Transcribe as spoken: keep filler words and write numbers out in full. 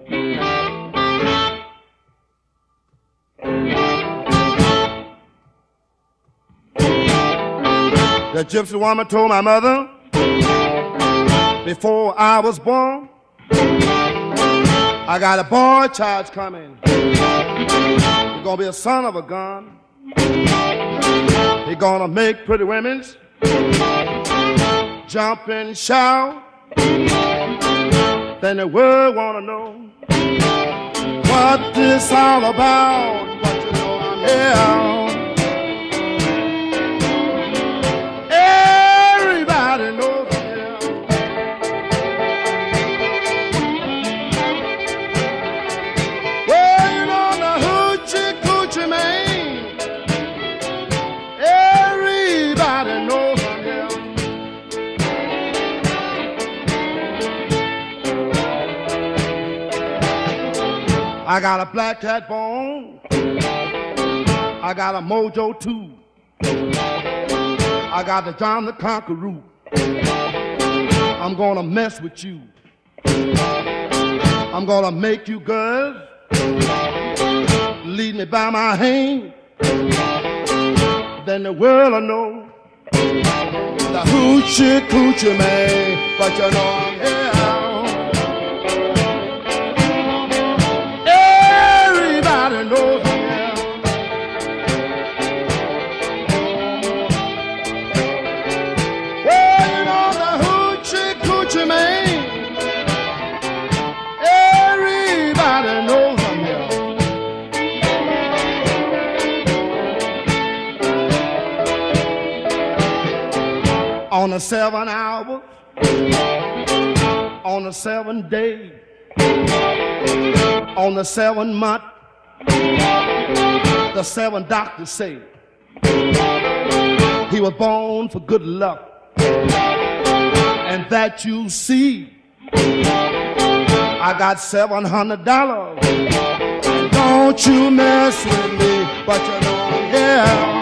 The gypsy woman told my mother before I was born, I got a boy child coming. He's gonna be a son of a gun. He's gonna make pretty women jump and shout. Then the world wanna know what this all about. But you know I'm here. Everybody knows I'm here. Well, you know the hoochie coochie man. Everybody knows I'm here. I got a black cat bone. I got a mojo too. I got the John the Conqueror. I'm gonna mess with you. I'm gonna make you girls lead me by my hand. Then the world will know the hoochie coochie man. But you know I'm here. Everybody knows I'm here. Well, you know the hoochie coochie man. Everybody knows I'm here. On the seven hours, on the seven days, on the seven month, the seven doctors say he was born for good luck, and that you see. I got seven hundred dollars. Don't you mess with me, but you know I'm here.